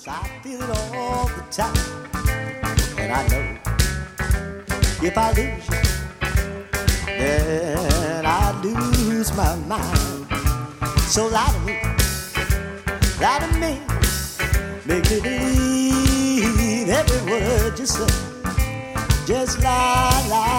I feel it all the time. And I know if I lose you, then I lose my mind. So lie to me, make me believe every word you say. Just lie